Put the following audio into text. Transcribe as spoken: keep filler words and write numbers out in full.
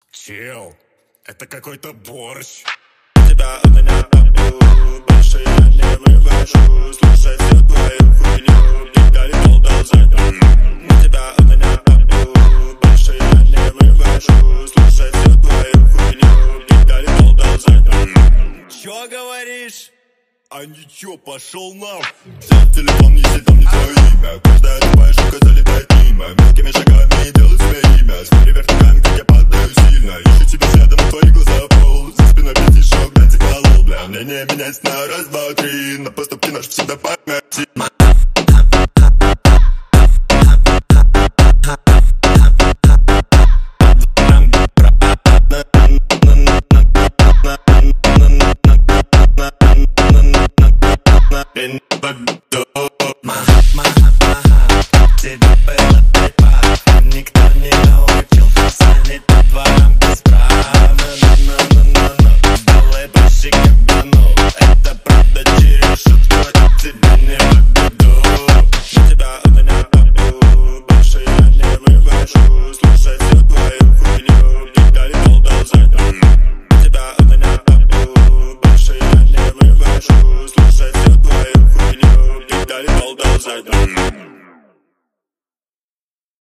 Чел, это какой-то борщ. Тебя у меня обу, больше я не вывожу. Слушай всю твою хуйню, пидали полдал задом. Тебя у меня обу, больше я не вывожу. Слушай всю твою хуйню, пидали полдал задом. Чё говоришь? А ничего, пошел нахуй. Взял телефон, если там не твое имя. Каждая любая штука залетает мимо. Мелкими шагами делай себе имя. Смотри вверх ногами, как я падаю сильно. Ищу тебя взглядом, в твои глаза пол. За спиной пятишок, дайте колол, бля. Мнение меняется на раз, два, три. На поступки наш всегда память. Тебе было пять пар, никто не научил. Сани по дворам без прав. Белый больше как бану. Это правда через шутку, тебе не в беду. Тебя у меня обу, больше я не вывожу. Слушай всю твою хуйню, пидали полдал задом. Тебя у меня обу, больше я не вывожу. Слушай всю твою хуйню, пидали полдал задом.